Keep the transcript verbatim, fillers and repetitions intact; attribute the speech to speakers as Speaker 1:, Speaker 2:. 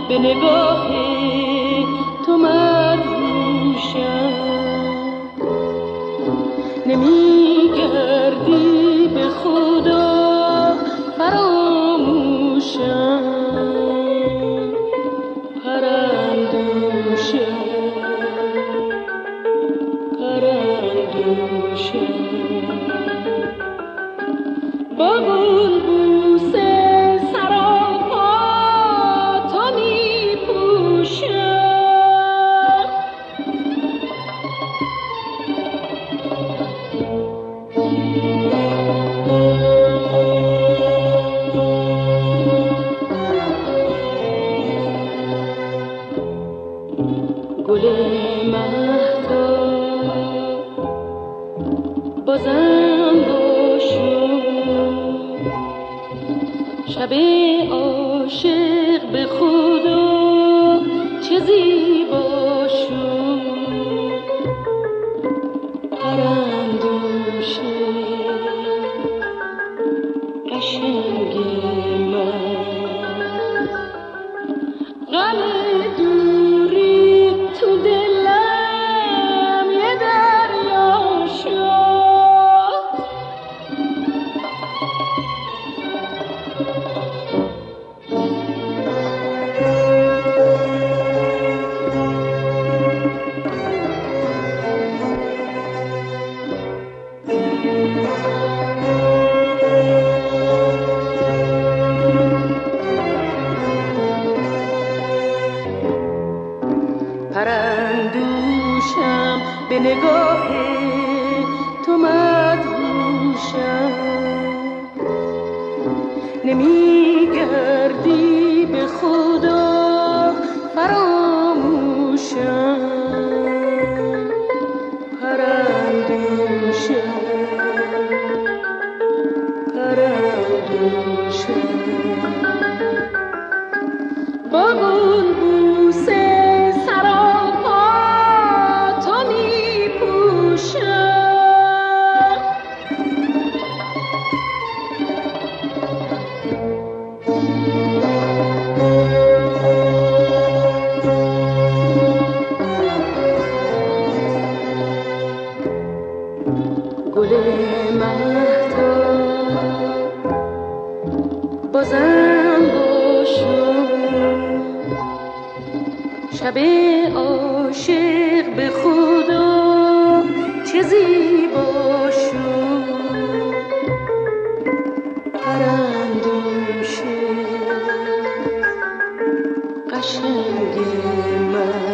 Speaker 1: به نگاه تو مدهوشم، نمیگردی به خدا فراموشم، پرندوشم پرندوشم با گلبوس سراپا تو می پوشم. گل مهتاب بازم باشو، شب عاشق به خدا چه زیبا شد، پرندوشه قشنگ من، غم دوری تو دلم یه دریا شد. پرندوشم به نگاه تو مدهوشم، نمیگردی به خدا فراموشم، پرندوشم پرندوشم با گلبوس سراپا تو می پوشم. گل مهتاب بازم باشو، شب عاشق به خدا چه زیبا شد، پرندوشه قشنگ من.